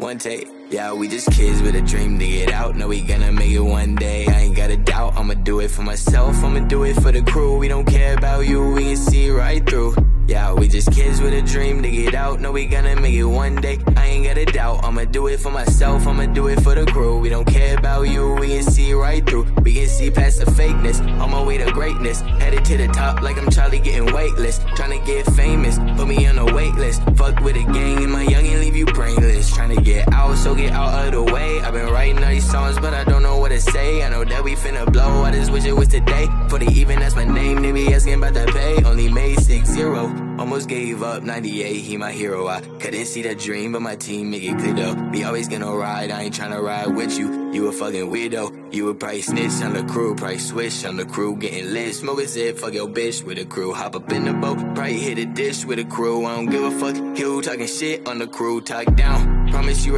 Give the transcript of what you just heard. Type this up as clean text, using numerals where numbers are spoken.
one take. Yeah, we just kids with a dream to get out. Know we gonna make it one day. I ain't got a doubt. I'ma do it for myself. I'ma do it for the crew. We don't care about you. We can see right through. Yeah, we just kids with a dream to get out. Know we gonna make it one day. I ain't got a doubt. I'ma do it for myself. I'ma do it for the crew. We don't care about you. We can see right through. We can see past the fakeness. On my way to greatness. Headed to the top like I'm Charlie getting weightless. Tryna get famous. Put me on a wait list. Fuck with a gang and my youngin' leave you brainless. Tryna get out, so get out of the way. I've been writing all these songs, but I don't know what to say. I know that we finna blow. I just wish it was today. For the even, that's my name. They be asking about that pay. Only made 6-0. Almost gave up, 98, he my hero. I couldn't see that dream, but my team make it clear though. We always gonna ride, I ain't tryna ride with you. You a fucking weirdo. You would probably snitch on the crew, probably switch on the crew, getting lit. Smoke a zip, fuck your bitch with a crew. Hop up in the boat, probably hit a dish with a crew. I don't give a fuck, you talking shit on the crew, talk down. Promise you